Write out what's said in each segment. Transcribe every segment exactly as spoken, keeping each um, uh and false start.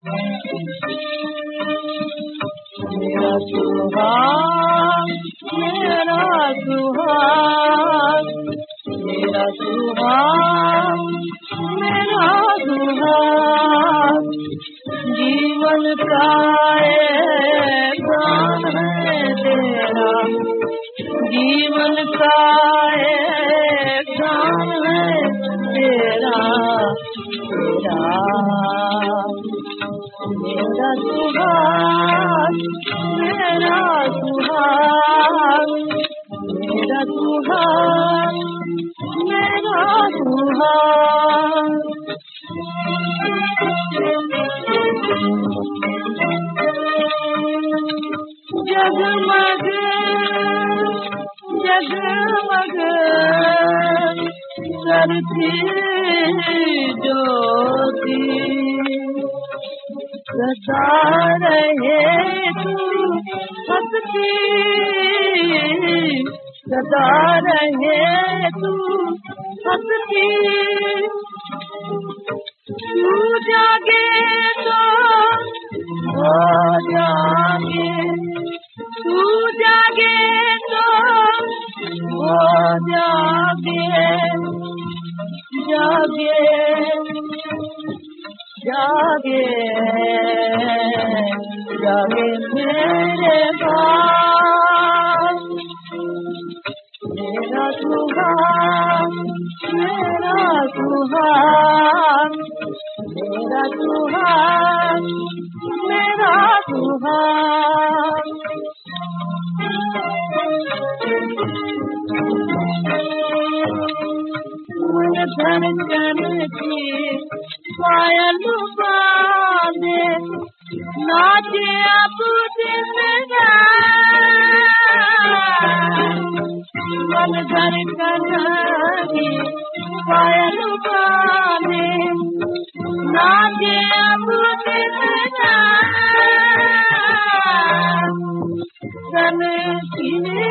मेरा सुहाग मेरा सुहाग मेरा सुहाग मेरा सुहाग जीवन का एक गान है तेरा, जीवन का एक गान है तेरा तेरा मेरा सुहाग मेरा सुहाग मेरा सुहाग मेरा सुहाग। जगमग जगमग करती ज्योति सदा रहे तू हंसती, सदा रहे तू हंसती। तू जागे तो वो जागे, तू जागे तो वो जागे, जागे जागे जागे मेरे पास। मेरा सुहाग मेरा सुहाग मेरा सुहाग मेरा सुहाग। मन धड़कन की पायल बांधे नाचे अब मन धड़कन की पायल बांधे नाचे अब सन की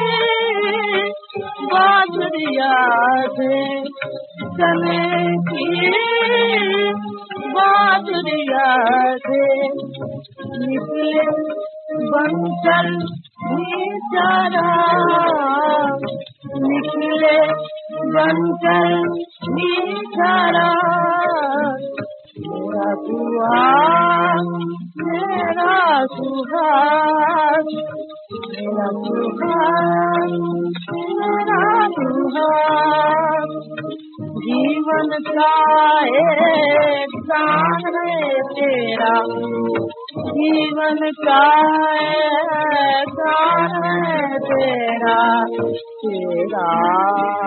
बादरिया से, सन की बादरिया से निकले बनकर बेचारा, निकले बनकर बेचारा। मेरा सुहाग मेरा सुहाग मेरा सुहाग मेरा सुहाग जीवन का एक गान है तेरा, जीवन का एक गान है तेरा तेरा।